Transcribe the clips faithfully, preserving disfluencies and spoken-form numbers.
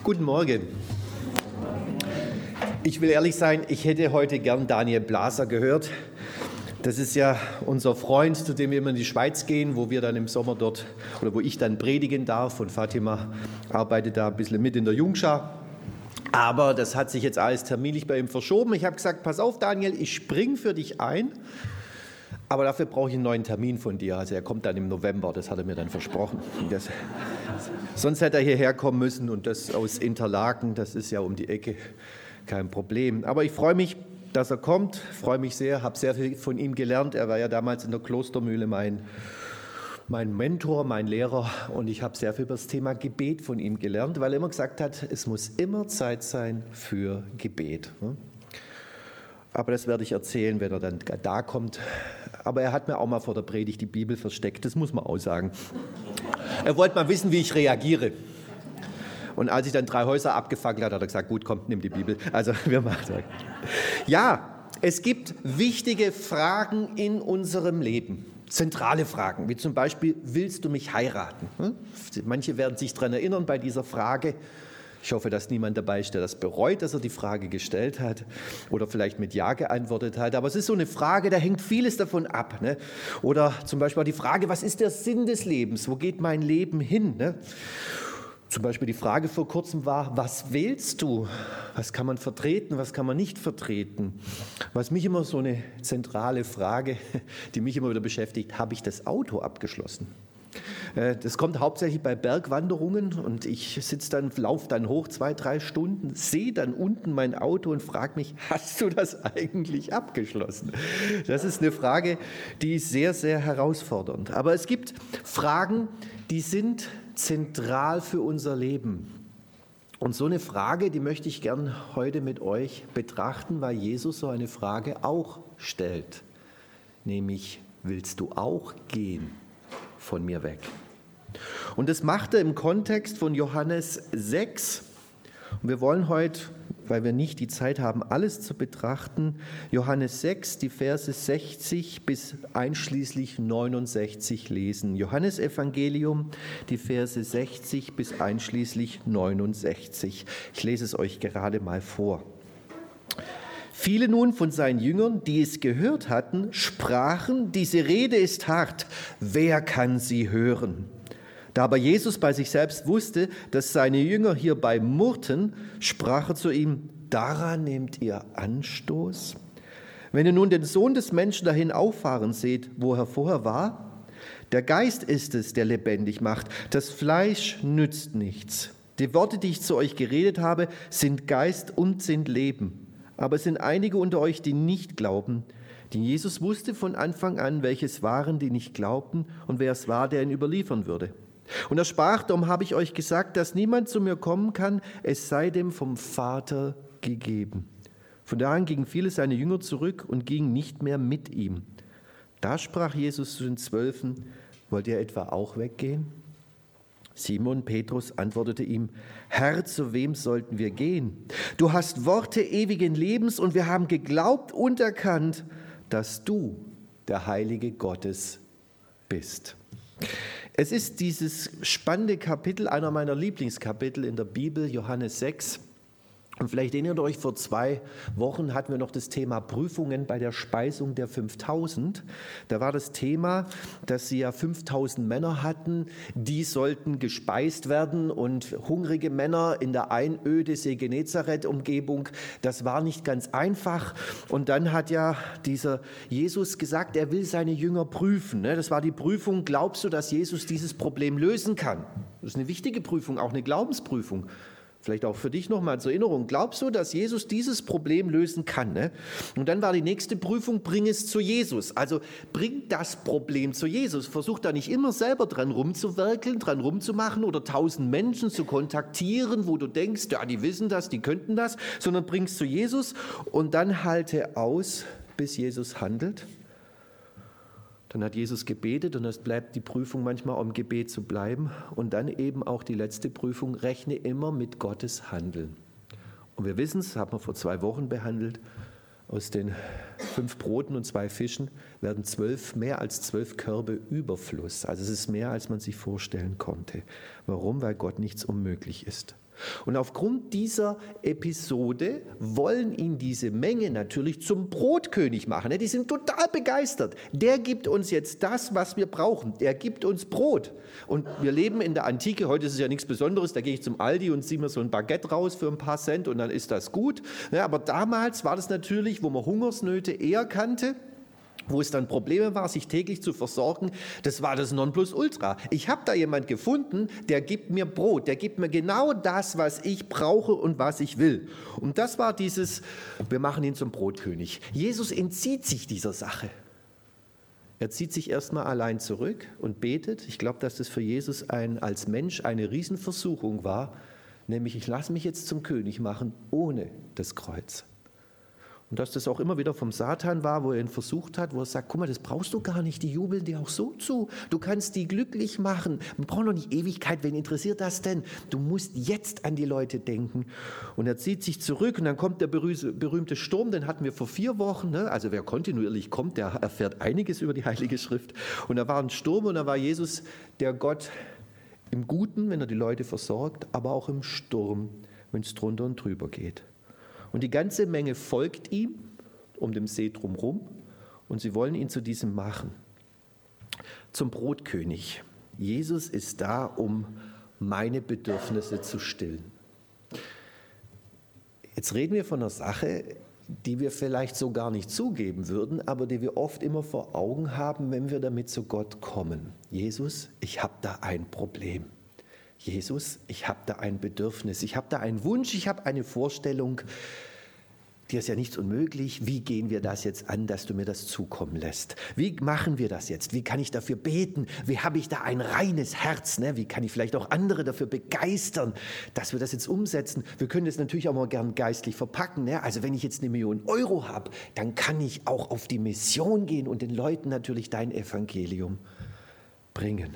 Guten Morgen. Ich will ehrlich sein, ich hätte heute gern Daniel Blaser gehört. Das ist ja unser Freund, zu dem wir immer in die Schweiz gehen, wo wir dann im Sommer dort, oder wo ich dann predigen darf. Und Fatima arbeitet da ein bisschen mit in der Jungschar. Aber das hat sich jetzt alles terminlich bei ihm verschoben. Ich habe gesagt, pass auf Daniel, ich spring für dich ein. Aber dafür brauche ich einen neuen Termin von dir. Also er kommt dann im November, das hat er mir dann versprochen. Das, sonst hätte er hierher kommen müssen und das aus Interlaken, das ist ja um die Ecke, kein Problem. Aber ich freue mich, dass er kommt, freue mich sehr, habe sehr viel von ihm gelernt. Er war ja damals in der Klostermühle mein, mein Mentor, mein Lehrer und ich habe sehr viel über das Thema Gebet von ihm gelernt, weil er immer gesagt hat, es muss immer Zeit sein für Gebet. Aber das werde ich erzählen, wenn er dann da kommt. Aber er hat mir auch mal vor der Predigt die Bibel versteckt, das muss man auch sagen. Er wollte mal wissen, wie ich reagiere. Und als ich dann drei Häuser abgefackelt habe, hat er gesagt, gut, komm, nimm die Bibel. Also wir machen das. Ja, es gibt wichtige Fragen in unserem Leben. Zentrale Fragen, wie zum Beispiel, willst du mich heiraten? Manche werden sich daran erinnern bei dieser Frage. Ich hoffe, dass niemand dabei ist, der das bereut, dass er die Frage gestellt hat oder vielleicht mit Ja geantwortet hat. Aber es ist so eine Frage, da hängt vieles davon ab. Ne? Oder zum Beispiel die Frage, was ist der Sinn des Lebens? Wo geht mein Leben hin? Ne? Zum Beispiel die Frage vor kurzem war, was wählst du? Was kann man vertreten, was kann man nicht vertreten? Was mich immer so eine zentrale Frage, die mich immer wieder beschäftigt, habe ich das Auto abgeschlossen? Das kommt hauptsächlich bei Bergwanderungen und ich sitze dann, laufe dann hoch zwei, drei Stunden, sehe dann unten mein Auto und frage mich, hast du das eigentlich abgeschlossen? Das ist eine Frage, die ist sehr, sehr herausfordernd. Aber es gibt Fragen, die sind zentral für unser Leben. Und so eine Frage, die möchte ich gern heute mit euch betrachten, weil Jesus so eine Frage auch stellt. Nämlich, willst du auch gehen von mir weg? Und das macht er im Kontext von Johannes sechs. Und wir wollen heute, weil wir nicht die Zeit haben, alles zu betrachten, Johannes sechs, die Verse sechzig bis einschließlich neunundsechzig lesen. Johannes Evangelium, die Verse sechzig bis einschließlich neunundsechzig. Ich lese es euch gerade mal vor. Viele nun von seinen Jüngern, die es gehört hatten, sprachen, diese Rede ist hart, wer kann sie hören? Da aber Jesus bei sich selbst wusste, dass seine Jünger hierbei murrten, sprach er zu ihm, daran nehmt ihr Anstoß? Wenn ihr nun den Sohn des Menschen dahin auffahren seht, wo er vorher war, der Geist ist es, der lebendig macht, das Fleisch nützt nichts. Die Worte, die ich zu euch geredet habe, sind Geist und sind Leben. Aber es sind einige unter euch, die nicht glauben. Denn Jesus wusste von Anfang an, welches waren, die nicht glaubten und wer es war, der ihn überliefern würde. Und er sprach, darum habe ich euch gesagt, dass niemand zu mir kommen kann, es sei dem vom Vater gegeben. Von da an gingen viele seiner Jünger zurück und gingen nicht mehr mit ihm. Da sprach Jesus zu den Zwölfen, wollt ihr etwa auch weggehen? Simon Petrus antwortete ihm, Herr, zu wem sollten wir gehen? Du hast Worte ewigen Lebens und wir haben geglaubt und erkannt, dass du der Heilige Gottes bist. Es ist dieses spannende Kapitel, einer meiner Lieblingskapitel in der Bibel, Johannes sechs. Und vielleicht erinnert ihr euch, vor zwei Wochen hatten wir noch das Thema Prüfungen bei der Speisung der fünftausend. Da war das Thema, dass sie ja fünftausend Männer hatten, die sollten gespeist werden und hungrige Männer in der Einöde See Genezareth-Umgebung, das war nicht ganz einfach. Und dann hat ja dieser Jesus gesagt, er will seine Jünger prüfen. Das war die Prüfung, glaubst du, dass Jesus dieses Problem lösen kann? Das ist eine wichtige Prüfung, auch eine Glaubensprüfung. Vielleicht auch für dich nochmal zur Erinnerung. Glaubst du, dass Jesus dieses Problem lösen kann? Ne? Und dann war die nächste Prüfung, bring es zu Jesus. Also bring das Problem zu Jesus. Versuch da nicht immer selber dran rumzuwerkeln, dran rumzumachen oder tausend Menschen zu kontaktieren, wo du denkst, ja, die wissen das, die könnten das, sondern bring es zu Jesus und dann halte aus, bis Jesus handelt. Dann hat Jesus gebetet und es bleibt die Prüfung manchmal, um im Gebet zu bleiben. Und dann eben auch die letzte Prüfung, rechne immer mit Gottes Handeln. Und wir wissen es, haben wir vor zwei Wochen behandelt, aus den fünf Broten und zwei Fischen werden zwölf, mehr als zwölf Körbe Überfluss. Also es ist mehr, als man sich vorstellen konnte. Warum? Weil Gott nichts unmöglich ist. Und aufgrund dieser Episode wollen ihn diese Menge natürlich zum Brotkönig machen. Die sind total begeistert. Der gibt uns jetzt das, was wir brauchen. Der gibt uns Brot. Und wir leben in der Antike. Heute ist es ja nichts Besonderes. Da gehe ich zum Aldi und ziehe mir so ein Baguette raus für ein paar Cent und dann ist das gut. Ja, aber damals war das natürlich, wo man Hungersnöte eher kannte, wo es dann Probleme war, sich täglich zu versorgen, das war das Nonplusultra. Ich habe da jemand gefunden, der gibt mir Brot, der gibt mir genau das, was ich brauche und was ich will. Und das war dieses, wir machen ihn zum Brotkönig. Jesus entzieht sich dieser Sache. Er zieht sich erstmal allein zurück und betet. Ich glaube, dass das für Jesus ein, als Mensch eine Riesenversuchung war, nämlich ich lasse mich jetzt zum König machen ohne das Kreuz. Und dass das auch immer wieder vom Satan war, wo er ihn versucht hat, wo er sagt, guck mal, das brauchst du gar nicht, die jubeln dir auch so zu. Du kannst die glücklich machen. Man braucht noch nicht Ewigkeit, wen interessiert das denn? Du musst jetzt an die Leute denken. Und er zieht sich zurück und dann kommt der berühmte Sturm, den hatten wir vor vier Wochen. Ne? Also wer kontinuierlich kommt, der erfährt einiges über die Heilige Schrift. Und da war ein Sturm und da war Jesus, der Gott im Guten, wenn er die Leute versorgt, aber auch im Sturm, wenn es drunter und drüber geht. Und die ganze Menge folgt ihm um den See drumherum und sie wollen ihn zu diesem machen, zum Brotkönig. Jesus ist da, um meine Bedürfnisse zu stillen. Jetzt reden wir von einer Sache, die wir vielleicht so gar nicht zugeben würden, aber die wir oft immer vor Augen haben, wenn wir damit zu Gott kommen. Jesus, ich habe da ein Problem. Jesus, ich habe da ein Bedürfnis, ich habe da einen Wunsch, ich habe eine Vorstellung, dir ist ja nichts unmöglich. Wie gehen wir das jetzt an, dass du mir das zukommen lässt? Wie machen wir das jetzt? Wie kann ich dafür beten? Wie habe ich da ein reines Herz? Ne? Wie kann ich vielleicht auch andere dafür begeistern, dass wir das jetzt umsetzen? Wir können das natürlich auch mal gern geistlich verpacken. Ne? Also wenn ich jetzt eine Million Euro habe, dann kann ich auch auf die Mission gehen und den Leuten natürlich dein Evangelium bringen.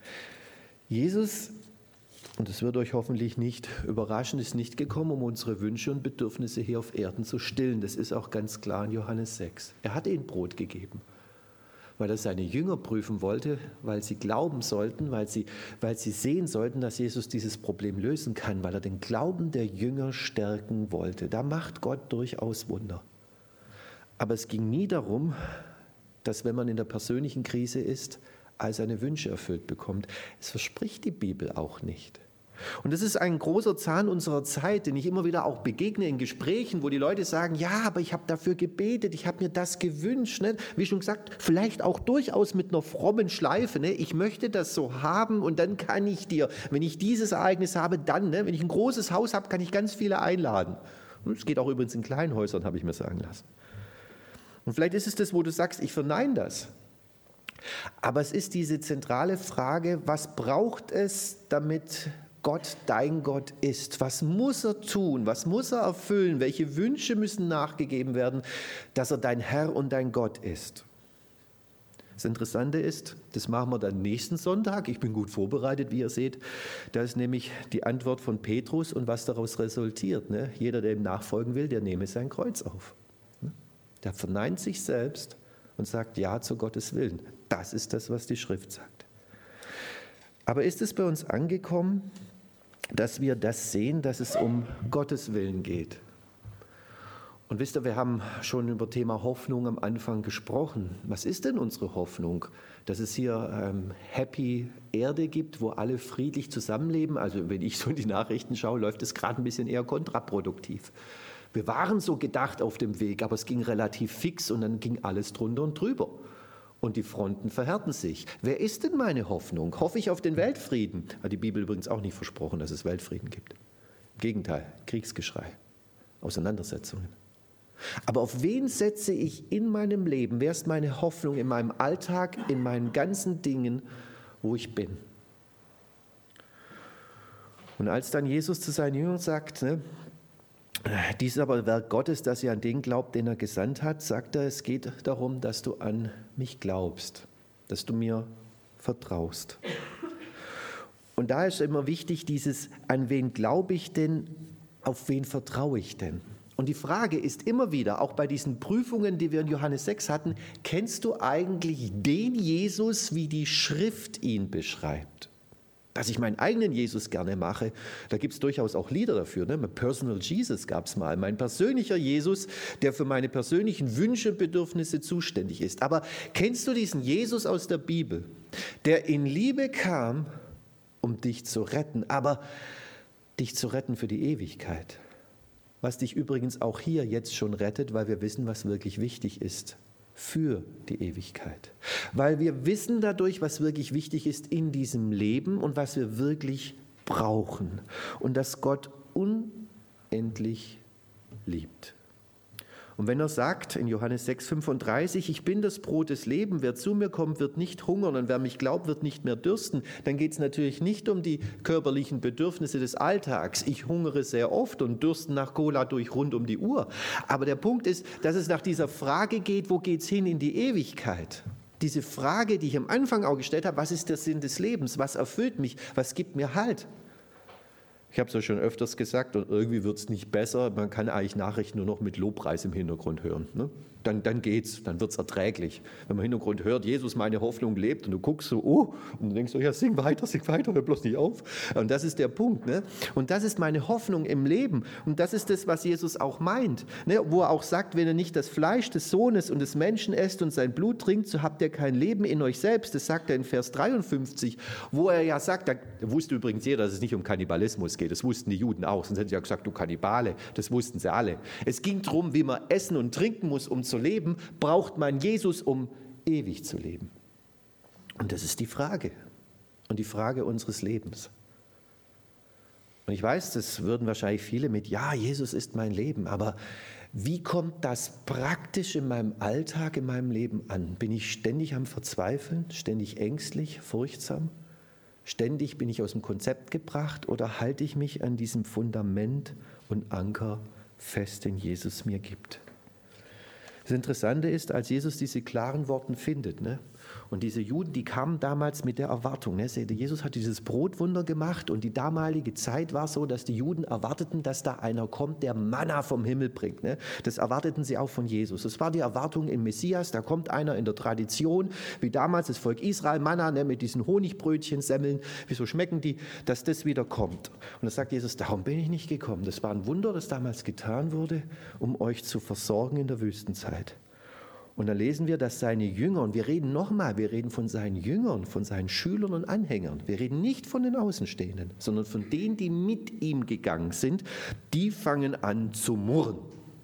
Jesus, und es wird euch hoffentlich nicht überraschen, ist nicht gekommen, um unsere Wünsche und Bedürfnisse hier auf Erden zu stillen. Das ist auch ganz klar in Johannes sechs. Er hat ihnen Brot gegeben, weil er seine Jünger prüfen wollte, weil sie glauben sollten, weil sie, weil sie sehen sollten, dass Jesus dieses Problem lösen kann, weil er den Glauben der Jünger stärken wollte. Da macht Gott durchaus Wunder. Aber es ging nie darum, dass wenn man in der persönlichen Krise ist, all seine Wünsche erfüllt bekommt. Es verspricht die Bibel auch nicht. Und das ist ein großer Zahn unserer Zeit, den ich immer wieder auch begegne in Gesprächen, wo die Leute sagen, ja, aber ich habe dafür gebetet, ich habe mir das gewünscht. Ne? Wie schon gesagt, vielleicht auch durchaus mit einer frommen Schleife. Ne? Ich möchte das so haben und dann kann ich dir, wenn ich dieses Ereignis habe, dann, ne? wenn ich ein großes Haus habe, kann ich ganz viele einladen. Und es geht auch übrigens in kleinen Häusern, habe ich mir sagen lassen. Und vielleicht ist es das, wo du sagst, ich verneine das. Aber es ist diese zentrale Frage, was braucht es, damit Gott dein Gott ist? Was muss er tun? Was muss er erfüllen? Welche Wünsche müssen nachgegeben werden, dass er dein Herr und dein Gott ist? Das Interessante ist, das machen wir dann nächsten Sonntag. Ich bin gut vorbereitet, wie ihr seht. Da ist nämlich die Antwort von Petrus und was daraus resultiert. Ne? Jeder, der ihm nachfolgen will, der nehme sein Kreuz auf. Der verneint sich selbst und sagt Ja zu Gottes Willen. Das ist das, was die Schrift sagt. Aber ist es bei uns angekommen, dass wir das sehen, dass es um Gottes Willen geht? Und wisst ihr, wir haben schon über Thema Hoffnung am Anfang gesprochen. Was ist denn unsere Hoffnung? Dass es hier ähm, Happy Erde gibt, wo alle friedlich zusammenleben? Also wenn ich so in die Nachrichten schaue, läuft es gerade ein bisschen eher kontraproduktiv. Wir waren so gedacht auf dem Weg, aber es ging relativ fix und dann ging alles drunter und drüber. Und die Fronten verhärten sich. Wer ist denn meine Hoffnung? Hoffe ich auf den Weltfrieden? Hat die Bibel übrigens auch nicht versprochen, dass es Weltfrieden gibt. Im Gegenteil, Kriegsgeschrei, Auseinandersetzungen. Aber auf wen setze ich in meinem Leben? Wer ist meine Hoffnung in meinem Alltag, in meinen ganzen Dingen, wo ich bin? Und als dann Jesus zu seinen Jüngern sagt, ne, dies ist aber Werk Gottes, dass ihr an den glaubt, den er gesandt hat, sagt er, es geht darum, dass du an mich glaubst, dass du mir vertraust. Und da ist immer wichtig dieses, an wen glaube ich denn, auf wen vertraue ich denn? Und die Frage ist immer wieder, auch bei diesen Prüfungen, die wir in Johannes sechs hatten, kennst du eigentlich den Jesus, wie die Schrift ihn beschreibt? dass ich meinen eigenen Jesus gerne mache, da gibt es durchaus auch Lieder dafür. Ne? Mein Personal Jesus gab es mal, mein persönlicher Jesus, der für meine persönlichen Wünsche und Bedürfnisse zuständig ist. Aber kennst du diesen Jesus aus der Bibel, der in Liebe kam, um dich zu retten, aber dich zu retten für die Ewigkeit? Was dich übrigens auch hier jetzt schon rettet, weil wir wissen, was wirklich wichtig ist für die Ewigkeit. Weil wir wissen dadurch, was wirklich wichtig ist in diesem Leben und was wir wirklich brauchen. Und dass Gott unendlich liebt. Und wenn er sagt in Johannes sechs fünfunddreißig, ich bin das Brot des Lebens, wer zu mir kommt, wird nicht hungern und wer mich glaubt, wird nicht mehr dürsten, dann geht es natürlich nicht um die körperlichen Bedürfnisse des Alltags. Ich hungere sehr oft und dürste nach Cola durch rund um die Uhr. Aber der Punkt ist, dass es nach dieser Frage geht, wo geht es hin in die Ewigkeit? Diese Frage, die ich am Anfang auch gestellt habe, was ist der Sinn des Lebens? Was erfüllt mich? Was gibt mir Halt? Ich habe es ja schon öfters gesagt und irgendwie wird es nicht besser. Man kann eigentlich Nachrichten nur noch mit Lobpreis im Hintergrund hören. Ne? Dann, dann geht's, dann wird es erträglich. Wenn man im Hintergrund hört, Jesus, meine Hoffnung lebt und du guckst so, oh, und du denkst so, ja, sing weiter, sing weiter, hör bloß nicht auf. Und das ist der Punkt. Ne? Und das ist meine Hoffnung im Leben. Und das ist das, was Jesus auch meint. Ne? Wo er auch sagt, wenn ihr nicht das Fleisch des Sohnes und des Menschen esst und sein Blut trinkt, so habt ihr kein Leben in euch selbst. Das sagt er in Vers dreiundfünfzig, wo er ja sagt, da wusste übrigens jeder, dass es nicht um Kannibalismus geht. Das wussten die Juden auch. Sonst hätten sie ja gesagt, du Kannibale. Das wussten sie alle. Es ging darum, wie man essen und trinken muss, um zu leben, braucht man Jesus, um ewig zu leben. Und das ist die Frage. Und die Frage unseres Lebens. Und ich weiß, das würden wahrscheinlich viele mit, ja, Jesus ist mein Leben. Aber wie kommt das praktisch in meinem Alltag, in meinem Leben an? Bin ich ständig am Verzweifeln, ständig ängstlich, furchtsam? Ständig bin ich aus dem Konzept gebracht oder halte ich mich an diesem Fundament und Anker fest, den Jesus mir gibt? Das Interessante ist, als Jesus diese klaren Worte findet, ne, und diese Juden, die kamen damals mit der Erwartung, ne, Jesus hat dieses Brotwunder gemacht und die damalige Zeit war so, dass die Juden erwarteten, dass da einer kommt, der Manna vom Himmel bringt. Ne. Das erwarteten sie auch von Jesus. Das war die Erwartung im Messias, da kommt einer in der Tradition, wie damals das Volk Israel, Manna, ne, mit diesen Honigbrötchen, Semmeln, wieso schmecken die, dass das wieder kommt. Und da sagt Jesus, darum bin ich nicht gekommen. Das war ein Wunder, das damals getan wurde, um euch zu versorgen in der Wüstenzeit. Und dann lesen wir, dass seine Jünger, und wir reden nochmal, wir reden von seinen Jüngern, von seinen Schülern und Anhängern. Wir reden nicht von den Außenstehenden, sondern von denen, die mit ihm gegangen sind, die fangen an zu murren.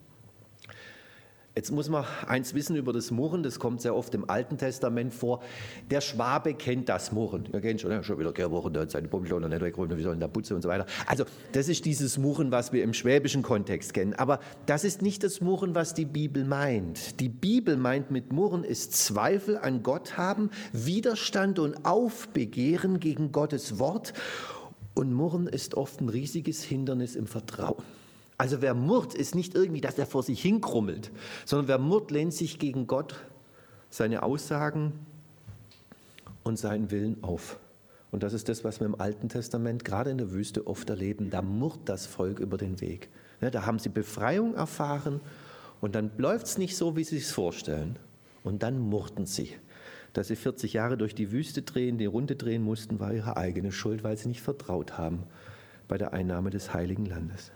Jetzt muss man eins wissen über das Murren, das kommt sehr oft im Alten Testament vor. Der Schwabe kennt das Murren. Ihr kennt schon, ja, schon wieder Kehrwochen, da hat seine Pummel noch nicht weggeräumt, wie sollen da putzen und so weiter. Also das ist dieses Murren, was wir im schwäbischen Kontext kennen. Aber das ist nicht das Murren, was die Bibel meint. Die Bibel meint mit Murren ist Zweifel an Gott haben, Widerstand und Aufbegehren gegen Gottes Wort. Und Murren ist oft ein riesiges Hindernis im Vertrauen. Also wer murrt, ist nicht irgendwie, dass er vor sich hinkrummelt, sondern wer murrt, lehnt sich gegen Gott, seine Aussagen und seinen Willen auf. Und das ist das, was wir im Alten Testament, gerade in der Wüste, oft erleben. Da murrt das Volk über den Weg. Da haben sie Befreiung erfahren und dann läuft es nicht so, wie sie es vorstellen. Und dann murrten sie. Dass sie vierzig Jahre durch die Wüste drehen, die Runde drehen mussten, war ihre eigene Schuld, weil sie nicht vertraut haben bei der Einnahme des Heiligen Landes.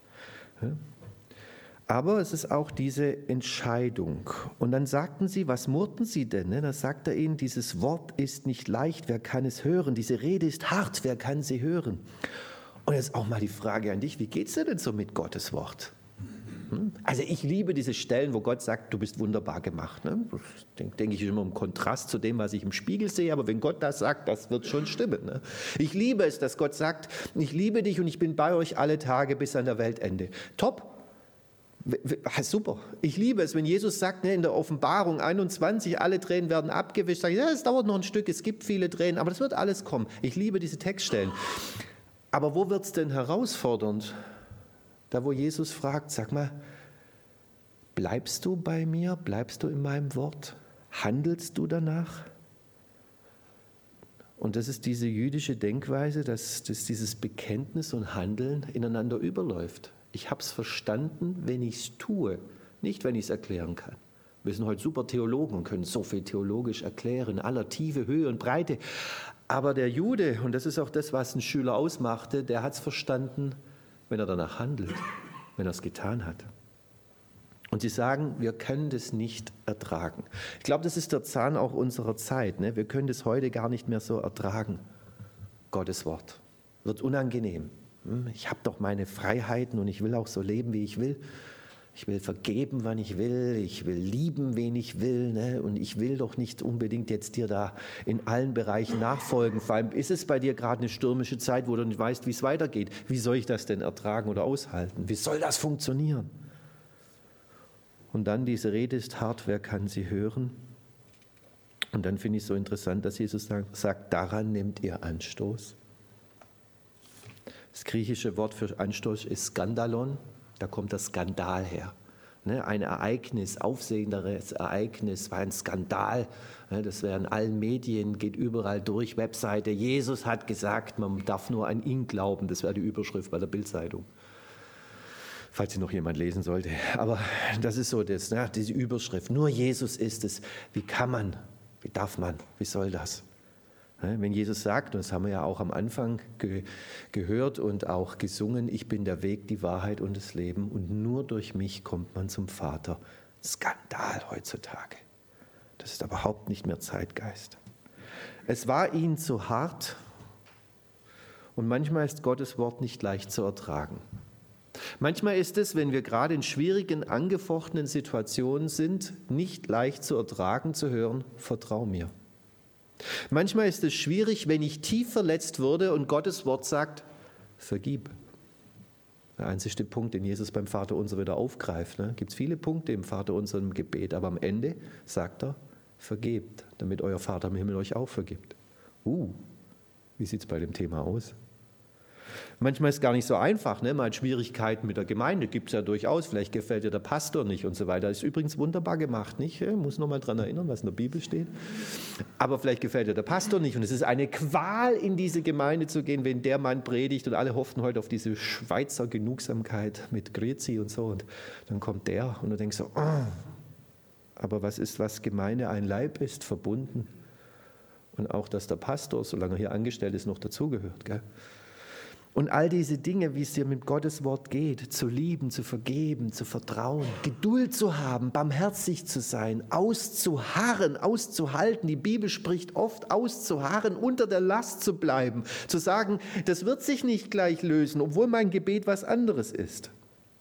Aber es ist auch diese Entscheidung. Und dann sagten sie, was murrten sie denn? Da sagt er ihnen, dieses Wort ist nicht leicht, wer kann es hören? Diese Rede ist hart, wer kann sie hören? Und jetzt auch mal die Frage an dich, wie geht es dir denn so mit Gottes Wort? Also ich liebe diese Stellen, wo Gott sagt, du bist wunderbar gemacht. Das denke denk ich immer im Kontrast zu dem, was ich im Spiegel sehe, aber wenn Gott das sagt, das wird schon stimmen. Ich liebe es, dass Gott sagt, ich liebe dich und ich bin bei euch alle Tage bis an der Weltende. Top. Super. Ich liebe es, wenn Jesus sagt, in der Offenbarung einundzwanzig, alle Tränen werden abgewischt. Sage ich, ja, es dauert noch ein Stück, es gibt viele Tränen, aber das wird alles kommen. Ich liebe diese Textstellen. Aber wo wird es denn herausfordernd? Da, wo Jesus fragt, sag mal, bleibst du bei mir? Bleibst du in meinem Wort? Handelst du danach? Und das ist diese jüdische Denkweise, dass, dass dieses Bekenntnis und Handeln ineinander überläuft. Ich habe es verstanden, wenn ich es tue, nicht wenn ich es erklären kann. Wir sind heute super Theologen und können so viel theologisch erklären, in aller Tiefe, Höhe und Breite. Aber der Jude, und das ist auch das, was ein Schüler ausmachte, der hat es verstanden, wenn er danach handelt, wenn er es getan hat. Und sie sagen, wir können das nicht ertragen. Ich glaube, das ist der Zahn auch unserer Zeit. Ne? Wir können das heute gar nicht mehr so ertragen. Gottes Wort wird unangenehm. Ich habe doch meine Freiheiten und ich will auch so leben, wie ich will. Ich will vergeben, wann ich will. Ich will lieben, wen ich will. Ne? Und ich will doch nicht unbedingt jetzt dir da in allen Bereichen nachfolgen. Vor allem ist es bei dir gerade eine stürmische Zeit, wo du nicht weißt, wie es weitergeht. Wie soll ich das denn ertragen oder aushalten? Wie soll das funktionieren? Und dann diese Rede ist hart, wer kann sie hören? Und dann finde ich es so interessant, dass Jesus sagt, daran nehmt ihr Anstoß. Das griechische Wort für Anstoß ist Skandalon, da kommt der Skandal her. Ein Ereignis, aufsehenderes Ereignis, war ein Skandal. Das wäre in allen Medien, geht überall durch, Webseite. Jesus hat gesagt, man darf nur an ihn glauben. Das wäre die Überschrift bei der Bild-Zeitung. Falls sie noch jemand lesen sollte. Aber das ist so das, ne? Diese Überschrift. Nur Jesus ist es. Wie kann man? Wie darf man? Wie soll das? Wenn Jesus sagt, und das haben wir ja auch am Anfang ge- gehört und auch gesungen, ich bin der Weg, die Wahrheit und das Leben und nur durch mich kommt man zum Vater. Skandal heutzutage. Das ist überhaupt nicht mehr Zeitgeist. Es war ihnen zu hart und manchmal ist Gottes Wort nicht leicht zu ertragen. Manchmal ist es, wenn wir gerade in schwierigen, angefochtenen Situationen sind, nicht leicht zu ertragen, zu hören, vertrau mir. Manchmal ist es schwierig, wenn ich tief verletzt wurde und Gottes Wort sagt, vergib. Der einzige Punkt, den Jesus beim Vaterunser wieder aufgreift. Ne? Gibt es viele Punkte im Vaterunser im Gebet, aber am Ende sagt er, vergebt, damit euer Vater im Himmel euch auch vergibt. Uh, wie sieht es bei dem Thema aus? Manchmal ist es gar nicht so einfach, ne? Man hat Schwierigkeiten mit der Gemeinde, gibt es ja durchaus, vielleicht gefällt dir der Pastor nicht und so weiter. Das ist übrigens wunderbar gemacht, nicht? Ich muss noch mal dran erinnern, was in der Bibel steht. Aber vielleicht gefällt dir der Pastor nicht und es ist eine Qual, in diese Gemeinde zu gehen, wenn der Mann predigt und alle hoffen heute auf diese Schweizer Genugsamkeit mit Grezi und so und dann kommt der und du denkst so, oh. Aber was ist, was Gemeinde ein Leib ist, verbunden und auch, dass der Pastor, solange er hier angestellt ist, noch dazugehört, gell? Und all diese Dinge, wie es dir mit Gottes Wort geht, zu lieben, zu vergeben, zu vertrauen, Geduld zu haben, barmherzig zu sein, auszuharren, auszuhalten. Die Bibel spricht oft auszuharren, unter der Last zu bleiben, zu sagen, das wird sich nicht gleich lösen, obwohl mein Gebet was anderes ist.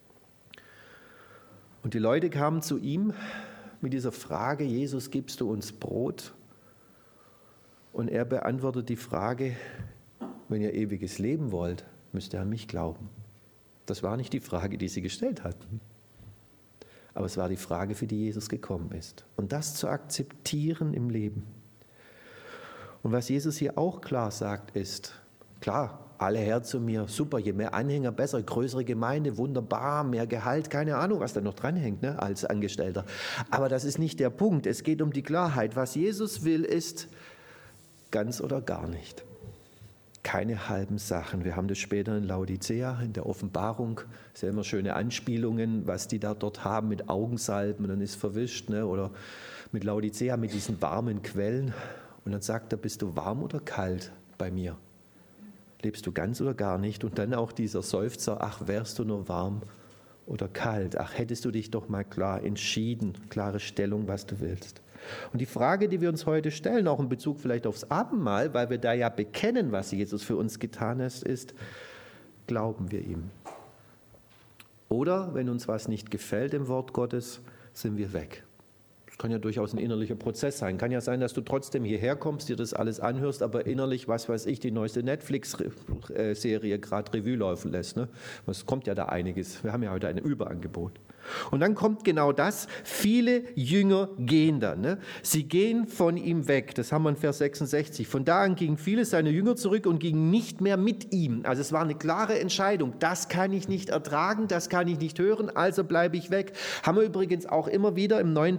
Und die Leute kamen zu ihm mit dieser Frage, Jesus, gibst du uns Brot? Und er beantwortet die Frage, wenn ihr ewiges Leben wollt, müsst ihr an mich glauben. Das war nicht die Frage, die sie gestellt hatten. Aber es war die Frage, für die Jesus gekommen ist. Und das zu akzeptieren im Leben. Und was Jesus hier auch klar sagt, ist, klar, alle her zu mir, super, je mehr Anhänger, besser, größere Gemeinde, wunderbar, mehr Gehalt, keine Ahnung, was da noch dranhängt, ne, als Angestellter. Aber das ist nicht der Punkt. Es geht um die Klarheit. Was Jesus will, ist ganz oder gar nicht. Keine halben Sachen. Wir haben das später in Laodicea, in der Offenbarung, das sind ja immer schöne Anspielungen, was die da dort haben mit Augensalben und dann ist verwischt, ne? Oder mit Laodicea, mit diesen warmen Quellen. Und dann sagt er, bist du warm oder kalt bei mir? Lebst du ganz oder gar nicht? Und dann auch dieser Seufzer, ach, wärst du nur warm oder kalt? Ach, hättest du dich doch mal klar entschieden, klare Stellung, was du willst. Und die Frage, die wir uns heute stellen, auch in Bezug vielleicht aufs Abendmahl, weil wir da ja bekennen, was Jesus für uns getan hat, ist, glauben wir ihm? Oder, wenn uns was nicht gefällt im Wort Gottes, sind wir weg. Das kann ja durchaus ein innerlicher Prozess sein. Kann ja sein, dass du trotzdem hierher kommst, dir das alles anhörst, aber innerlich, was weiß ich, die neueste Netflix-Serie gerade Revue laufen lässt. Ne? Es kommt ja da einiges. Wir haben ja heute ein Überangebot. Und dann kommt genau das, viele Jünger gehen dann. Ne? Sie gehen von ihm weg, das haben wir in Vers sechsundsechzig. Von da an gingen viele seiner Jünger zurück und gingen nicht mehr mit ihm. Also es war eine klare Entscheidung, das kann ich nicht ertragen, das kann ich nicht hören, also bleibe ich weg. Haben wir übrigens auch immer wieder im Neuen Testament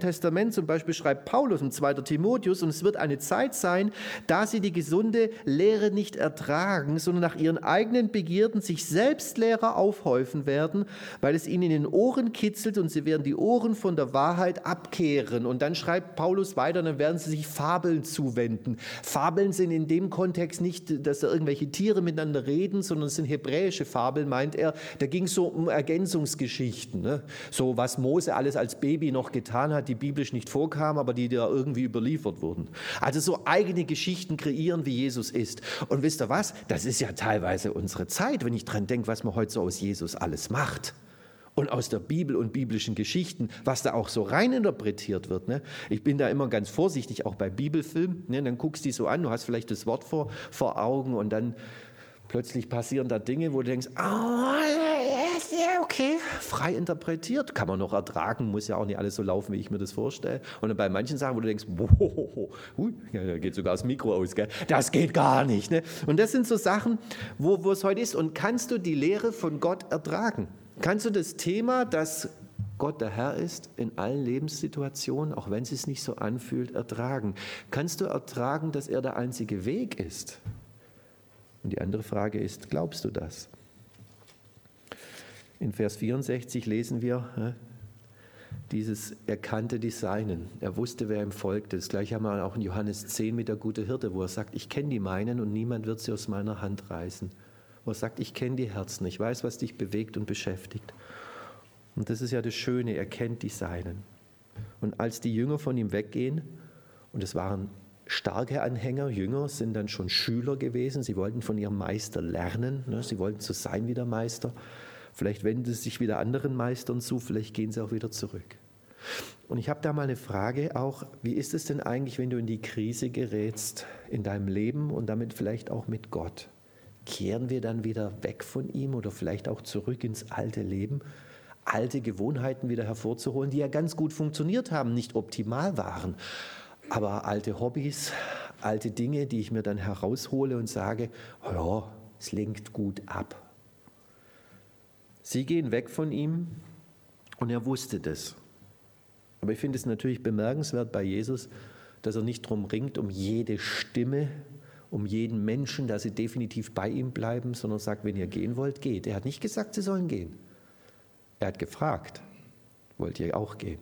Testament, zum Beispiel schreibt Paulus im zweiten Timotheus, und es wird eine Zeit sein, da sie die gesunde Lehre nicht ertragen, sondern nach ihren eigenen Begierden sich selbst Lehrer aufhäufen werden, weil es ihnen in den Ohren kitzelt und sie werden die Ohren von der Wahrheit abkehren. Und dann schreibt Paulus weiter, dann werden sie sich Fabeln zuwenden. Fabeln sind in dem Kontext nicht, dass da irgendwelche Tiere miteinander reden, sondern es sind hebräische Fabeln, meint er. Da ging es so um Ergänzungsgeschichten, ne? So was Mose alles als Baby noch getan hat, die biblisch nicht vorkamen, aber die da irgendwie überliefert wurden. Also so eigene Geschichten kreieren, wie Jesus ist. Und wisst ihr was? Das ist ja teilweise unsere Zeit, wenn ich dran denke, was man heute so aus Jesus alles macht. Und aus der Bibel und biblischen Geschichten, was da auch so reininterpretiert wird. Ne? Ich bin da immer ganz vorsichtig, auch bei Bibelfilmen. Ne? Dann guckst du die so an, du hast vielleicht das Wort vor, vor Augen und dann plötzlich passieren da Dinge, wo du denkst, oh, ja, okay, frei interpretiert, kann man noch ertragen, muss ja auch nicht alles so laufen, wie ich mir das vorstelle. Und dann bei manchen Sachen, wo du denkst, wow, hui, ja, da geht sogar das Mikro aus, gell? Das geht gar nicht. Ne? Und das sind so Sachen, wo, wo es heute ist. Und kannst du die Lehre von Gott ertragen? Kannst du das Thema, dass Gott der Herr ist in allen Lebenssituationen, auch wenn es sich nicht so anfühlt, ertragen? Kannst du ertragen, dass er der einzige Weg ist? Und die andere Frage ist, glaubst du das? In Vers vierundsechzig lesen wir dieses, er kannte die Seinen, er wusste, wer ihm folgte. Das gleiche haben wir auch in Johannes zehn mit der gute Hirte, wo er sagt, ich kenne die meinen und niemand wird sie aus meiner Hand reißen. Wo er sagt, ich kenne die Herzen, ich weiß, was dich bewegt und beschäftigt. Und das ist ja das Schöne, er kennt die Seinen. Und als die Jünger von ihm weggehen, und es waren starke Anhänger, Jünger sind dann schon Schüler gewesen, sie wollten von ihrem Meister lernen, ne? Sie wollten so sein wie der Meister. Vielleicht wenden sie sich wieder anderen Meistern zu, vielleicht gehen sie auch wieder zurück. Und ich habe da mal eine Frage auch, wie ist es denn eigentlich, wenn du in die Krise gerätst in deinem Leben und damit vielleicht auch mit Gott? Kehren wir dann wieder weg von ihm oder vielleicht auch zurück ins alte Leben, alte Gewohnheiten wieder hervorzuholen, die ja ganz gut funktioniert haben, nicht optimal waren, aber alte Hobbys, alte Dinge, die ich mir dann heraushole und sage, oh ja, es lenkt gut ab. Sie gehen weg von ihm und er wusste das. Aber ich finde es natürlich bemerkenswert bei Jesus, dass er nicht drum ringt, um jede Stimme, um jeden Menschen, dass sie definitiv bei ihm bleiben, sondern sagt, wenn ihr gehen wollt, geht. Er hat nicht gesagt, sie sollen gehen. Er hat gefragt, wollt ihr auch gehen?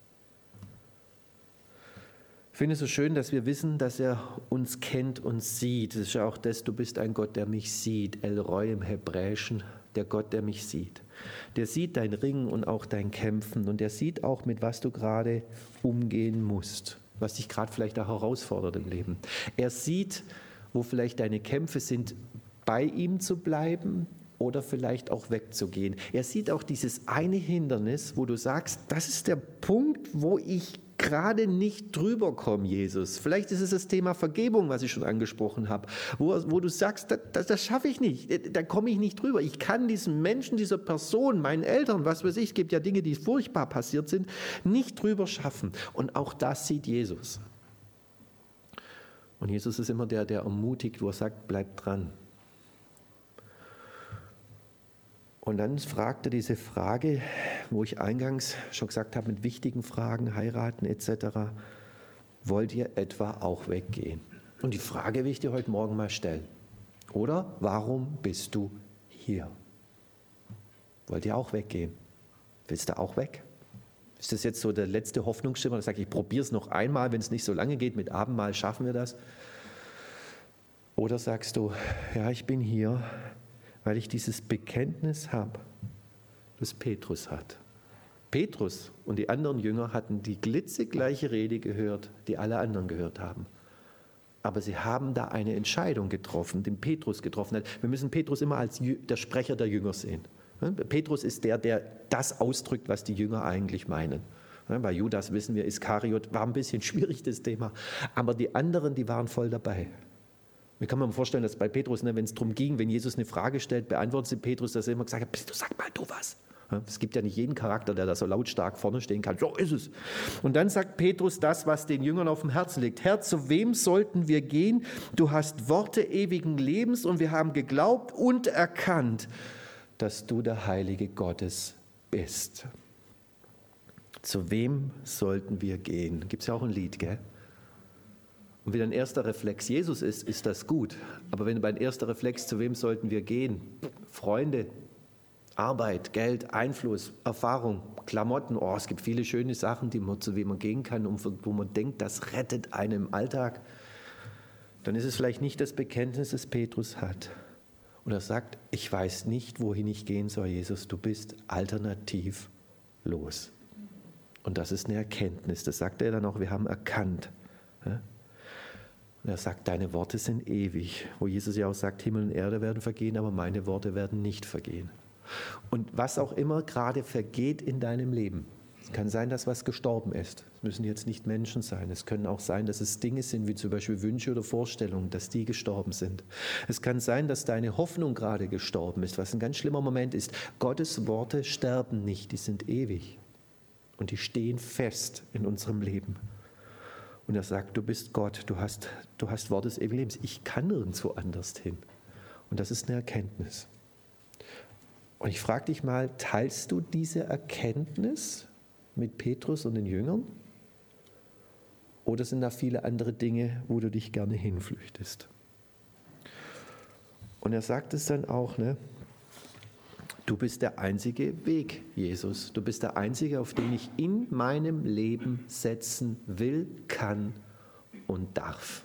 Ich finde es so schön, dass wir wissen, dass er uns kennt und sieht. Das ist ja auch das, du bist ein Gott, der mich sieht. El Roi im Hebräischen, der Gott, der mich sieht. Der sieht dein Ringen und auch dein Kämpfen und der sieht auch, mit was du gerade umgehen musst, was dich gerade vielleicht auch herausfordert im Leben. Er sieht, wo vielleicht deine Kämpfe sind, bei ihm zu bleiben oder vielleicht auch wegzugehen. Er sieht auch dieses eine Hindernis, wo du sagst, das ist der Punkt, wo ich gerade nicht drüber komme, Jesus. Vielleicht ist es das Thema Vergebung, was ich schon angesprochen habe, wo, wo du sagst, das, das, das schaffe ich nicht, da komme ich nicht drüber. Ich kann diesem Menschen, dieser Person, meinen Eltern, was weiß ich, es gibt ja Dinge, die furchtbar passiert sind, nicht drüber schaffen. Und auch das sieht Jesus. Und Jesus ist immer der, der ermutigt, wo er sagt, bleib dran. Und dann fragt er diese Frage, wo ich eingangs schon gesagt habe, mit wichtigen Fragen, heiraten et cetera, wollt ihr etwa auch weggehen? Und die Frage will ich dir heute Morgen mal stellen. Oder warum bist du hier? Wollt ihr auch weggehen? Willst du auch weg? Ist das jetzt so der letzte Hoffnungsschimmer? Da sage ich, ich probiere es noch einmal, wenn es nicht so lange geht, mit Abendmahl schaffen wir das. Oder sagst du, ja, ich bin hier, weil ich dieses Bekenntnis habe, das Petrus hat. Petrus und die anderen Jünger hatten die glitzegleiche Rede gehört, die alle anderen gehört haben. Aber sie haben da eine Entscheidung getroffen, den Petrus getroffen hat. Wir müssen Petrus immer als der Sprecher der Jünger sehen. Petrus ist der, der das ausdrückt, was die Jünger eigentlich meinen. Bei Judas wissen wir, Iskariot war ein bisschen schwierig, das Thema. Aber die anderen, die waren voll dabei. Mir kann man vorstellen, dass bei Petrus, wenn es darum ging, wenn Jesus eine Frage stellt, beantwortet sie Petrus, dass er immer gesagt hat, du sag mal du was. Es gibt ja nicht jeden Charakter, der da so lautstark vorne stehen kann. So ist es. Und dann sagt Petrus das, was den Jüngern auf dem Herzen liegt. Herr, zu wem sollten wir gehen? Du hast Worte ewigen Lebens und wir haben geglaubt und erkannt, dass du der Heilige Gottes bist. Zu wem sollten wir gehen? Gibt es ja auch ein Lied, gell? Und wenn dein erster Reflex Jesus ist, ist das gut. Aber wenn dein erster Reflex, zu wem sollten wir gehen? Freunde, Arbeit, Geld, Einfluss, Erfahrung, Klamotten. Oh, es gibt viele schöne Sachen, die man, zu wem man gehen kann und wo man denkt, das rettet einen im Alltag. Dann ist es vielleicht nicht das Bekenntnis, das Petrus hat. Und er sagt, ich weiß nicht, wohin ich gehen soll, Jesus. Du bist alternativlos. Und das ist eine Erkenntnis. Das sagt er dann auch, wir haben erkannt. Und er sagt, deine Worte sind ewig. Wo Jesus ja auch sagt, Himmel und Erde werden vergehen, aber meine Worte werden nicht vergehen. Und was auch immer gerade vergeht in deinem Leben, es kann sein, dass was gestorben ist. Es müssen jetzt nicht Menschen sein. Es können auch sein, dass es Dinge sind, wie zum Beispiel Wünsche oder Vorstellungen, dass die gestorben sind. Es kann sein, dass deine Hoffnung gerade gestorben ist, was ein ganz schlimmer Moment ist. Gottes Worte sterben nicht, die sind ewig. Und die stehen fest in unserem Leben. Und er sagt, du bist Gott, du hast, du hast Wort des ewigen Lebens. Ich kann nirgendwo anders hin. Und das ist eine Erkenntnis. Und ich frage dich mal, teilst du diese Erkenntnis mit Petrus und den Jüngern? Oder sind da viele andere Dinge, wo du dich gerne hinflüchtest? Und er sagt es dann auch, ne? Du bist der einzige Weg, Jesus. Du bist der einzige, auf den ich in meinem Leben setzen will, kann und darf.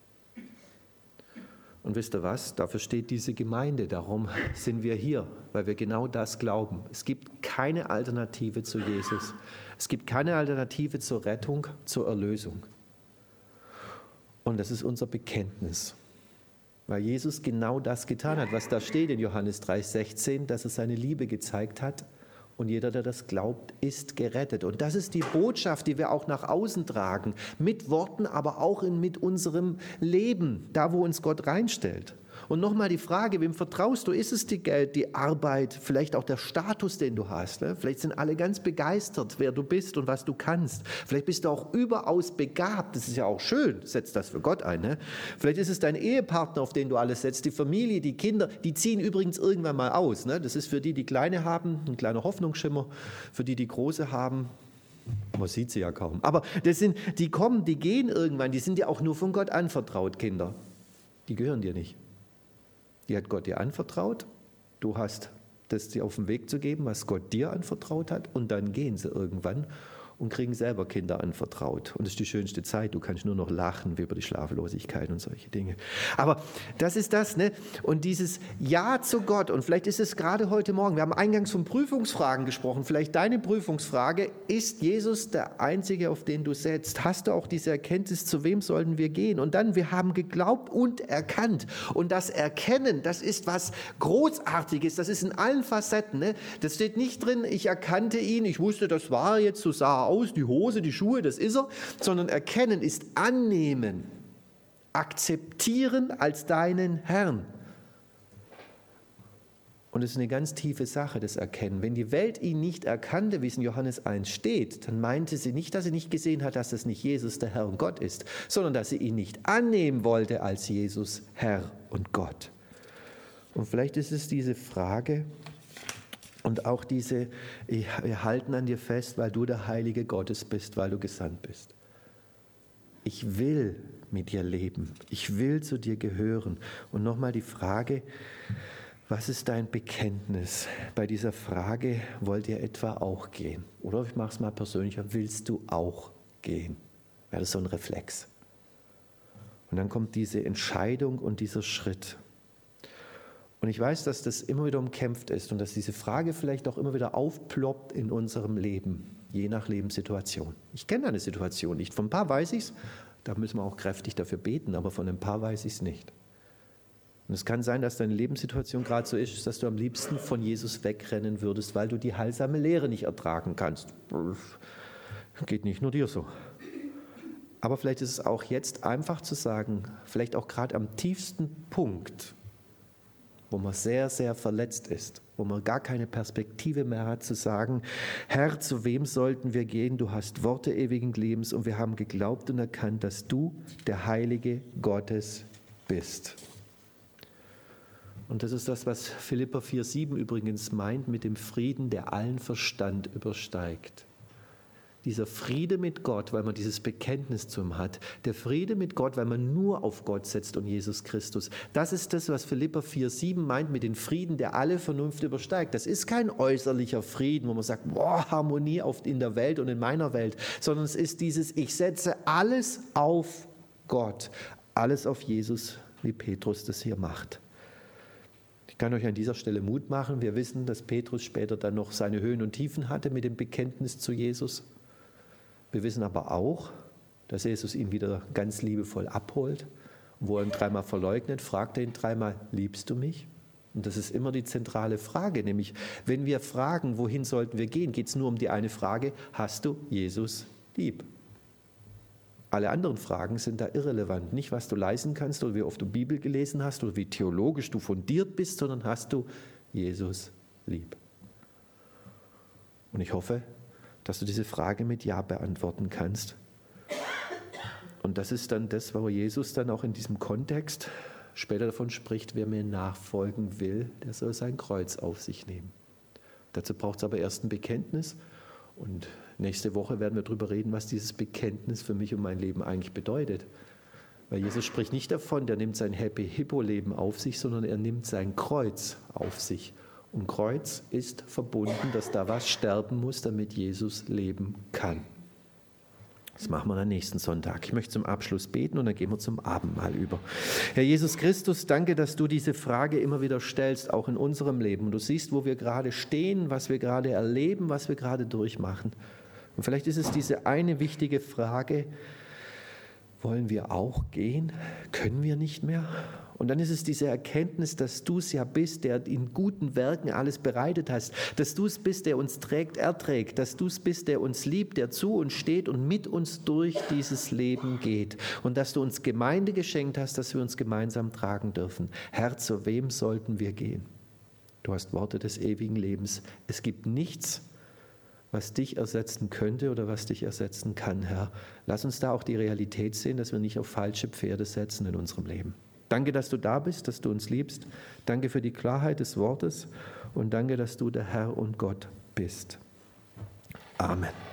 Und wisst ihr was? Dafür steht diese Gemeinde. Darum sind wir hier, weil wir genau das glauben. Es gibt keine Alternative zu Jesus. Es gibt keine Alternative zur Rettung, zur Erlösung. Und das ist unser Bekenntnis. Weil Jesus genau das getan hat, was da steht in Johannes drei sechzehn, dass er seine Liebe gezeigt hat. Und jeder, der das glaubt, ist gerettet. Und das ist die Botschaft, die wir auch nach außen tragen. Mit Worten, aber auch in, mit unserem Leben, da wo uns Gott reinstellt. Und nochmal die Frage, wem vertraust du? Ist es die Geld, die Arbeit, vielleicht auch der Status, den du hast? Ne? Vielleicht sind alle ganz begeistert, wer du bist und was du kannst. Vielleicht bist du auch überaus begabt. Das ist ja auch schön. Setz das für Gott ein. Ne? Vielleicht ist es dein Ehepartner, auf den du alles setzt. Die Familie, die Kinder, die ziehen übrigens irgendwann mal aus. Ne? Das ist für die, die kleine haben, ein kleiner Hoffnungsschimmer. Für die, die große haben, man sieht sie ja kaum. Aber das sind, die kommen, die gehen irgendwann. Die sind ja auch nur von Gott anvertraut, Kinder. Die gehören dir nicht. Die hat Gott dir anvertraut, du hast das dir auf den Weg zu geben, was Gott dir anvertraut hat, und dann gehen sie irgendwann und kriegen selber Kinder anvertraut. Und das ist die schönste Zeit, du kannst nur noch lachen über die Schlaflosigkeit und solche Dinge. Aber das ist das, ne? Und dieses Ja zu Gott, und vielleicht ist es gerade heute Morgen, wir haben eingangs von Prüfungsfragen gesprochen, vielleicht deine Prüfungsfrage, ist Jesus der Einzige, auf den du setzt? Hast du auch diese Erkenntnis, zu wem sollten wir gehen? Und dann, wir haben geglaubt und erkannt. Und das Erkennen, das ist was Großartiges, das ist in allen Facetten. Ne? Das steht nicht drin, ich erkannte ihn, ich wusste, das war jetzt, so sah er aus, die Hose, die Schuhe, das ist er, sondern erkennen ist annehmen, akzeptieren als deinen Herrn. Und es ist eine ganz tiefe Sache, das Erkennen. Wenn die Welt ihn nicht erkannte, wie es in Johannes eins steht, dann meinte sie nicht, dass sie nicht gesehen hat, dass das nicht Jesus, der Herr und Gott ist, sondern dass sie ihn nicht annehmen wollte als Jesus, Herr und Gott. Und vielleicht ist es diese Frage, und auch diese, wir halten an dir fest, weil du der Heilige Gottes bist, weil du gesandt bist. Ich will mit dir leben. Ich will zu dir gehören. Und nochmal die Frage, was ist dein Bekenntnis? Bei dieser Frage, wollt ihr etwa auch gehen? Oder ich mache es mal persönlicher, willst du auch gehen? Wäre das so ein Reflex? Und dann kommt diese Entscheidung und dieser Schritt. Und ich weiß, dass das immer wieder umkämpft ist und dass diese Frage vielleicht auch immer wieder aufploppt in unserem Leben, je nach Lebenssituation. Ich kenne eine Situation nicht. Von ein paar weiß ich es, da müssen wir auch kräftig dafür beten, aber von ein paar weiß ich es nicht. Und es kann sein, dass deine Lebenssituation gerade so ist, dass du am liebsten von Jesus wegrennen würdest, weil du die heilsame Lehre nicht ertragen kannst. Geht nicht nur dir so. Aber vielleicht ist es auch jetzt einfach zu sagen, vielleicht auch gerade am tiefsten Punkt, wo man sehr, sehr verletzt ist, wo man gar keine Perspektive mehr hat, zu sagen, Herr, zu wem sollten wir gehen? Du hast Worte ewigen Lebens und wir haben geglaubt und erkannt, dass du der Heilige Gottes bist. Und das ist das, was Philipper vier sieben übrigens meint mit dem Frieden, der allen Verstand übersteigt. Dieser Friede mit Gott, weil man dieses Bekenntnis zu ihm hat. Der Friede mit Gott, weil man nur auf Gott setzt und Jesus Christus. Das ist das, was Philipper vier sieben meint mit dem Frieden, der alle Vernunft übersteigt. Das ist kein äußerlicher Frieden, wo man sagt, boah, Harmonie oft in der Welt und in meiner Welt, sondern es ist dieses, ich setze alles auf Gott, alles auf Jesus, wie Petrus das hier macht. Ich kann euch an dieser Stelle Mut machen. Wir wissen, dass Petrus später dann noch seine Höhen und Tiefen hatte mit dem Bekenntnis zu Jesus. Wir wissen aber auch, dass Jesus ihn wieder ganz liebevoll abholt. Und wo er ihn dreimal verleugnet, fragt er ihn dreimal, liebst du mich? Und das ist immer die zentrale Frage, nämlich wenn wir fragen, wohin sollten wir gehen, geht es nur um die eine Frage, hast du Jesus lieb? Alle anderen Fragen sind da irrelevant. Nicht, was du leisten kannst oder wie oft du Bibel gelesen hast oder wie theologisch du fundiert bist, sondern hast du Jesus lieb? Und ich hoffe, dass du diese Frage mit Ja beantworten kannst. Und das ist dann das, wo Jesus dann auch in diesem Kontext später davon spricht, wer mir nachfolgen will, der soll sein Kreuz auf sich nehmen. Dazu braucht es aber erst ein Bekenntnis. Und nächste Woche werden wir darüber reden, was dieses Bekenntnis für mich und mein Leben eigentlich bedeutet. Weil Jesus spricht nicht davon, der nimmt sein Happy-Hippo-Leben auf sich, sondern er nimmt sein Kreuz auf sich. Und Kreuz ist verbunden, dass da was sterben muss, damit Jesus leben kann. Das machen wir am nächsten Sonntag. Ich möchte zum Abschluss beten und dann gehen wir zum Abendmahl über. Herr Jesus Christus, danke, dass du diese Frage immer wieder stellst, auch in unserem Leben. Und du siehst, wo wir gerade stehen, was wir gerade erleben, was wir gerade durchmachen. Und vielleicht ist es diese eine wichtige Frage, wollen wir auch gehen? Können wir nicht mehr? Und dann ist es diese Erkenntnis, dass du es ja bist, der in guten Werken alles bereitet hast, dass du es bist, der uns trägt, erträgt, dass du es bist, der uns liebt, der zu uns steht und mit uns durch dieses Leben geht und dass du uns Gemeinde geschenkt hast, dass wir uns gemeinsam tragen dürfen. Herr, zu wem sollten wir gehen? Du hast Worte des ewigen Lebens. Es gibt nichts, was dich ersetzen könnte oder was dich ersetzen kann, Herr. Lass uns da auch die Realität sehen, dass wir nicht auf falsche Pferde setzen in unserem Leben. Danke, dass du da bist, dass du uns liebst. Danke für die Klarheit des Wortes und danke, dass du der Herr und Gott bist. Amen.